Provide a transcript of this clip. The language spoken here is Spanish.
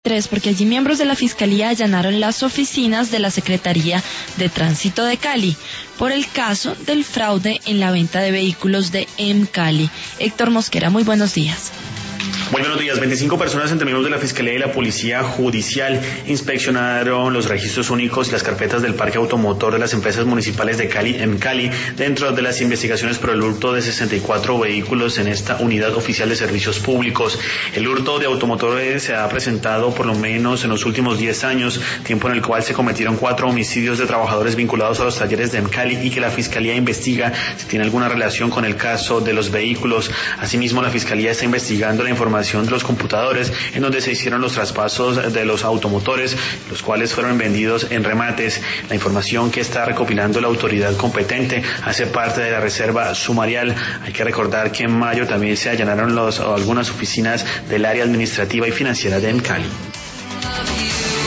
3, porque allí miembros de la Fiscalía allanaron las oficinas de la Secretaría de Tránsito de Cali por el caso del fraude en la venta de vehículos de Cali. Héctor Mosquera, muy buenos días. Muy buenos días. 25 personas entre miembros de la Fiscalía y la Policía Judicial inspeccionaron los registros únicos y las carpetas del parque automotor de las empresas municipales de Cali, dentro de las investigaciones por el hurto de 64 vehículos en esta unidad oficial de servicios públicos. El hurto de automotores se ha presentado por lo menos en los últimos 10 años, tiempo en el cual se cometieron 4 homicidios de trabajadores vinculados a los talleres de Cali y que la Fiscalía investiga si tiene alguna relación con el caso de los vehículos. Asimismo, la Fiscalía está investigando la información de los computadores en donde se hicieron los traspasos de los automotores, los cuales fueron vendidos en remates. La información que está recopilando la autoridad competente hace parte de la reserva sumarial. Hay que recordar que en mayo también se allanaron algunas oficinas del área administrativa y financiera de Cali.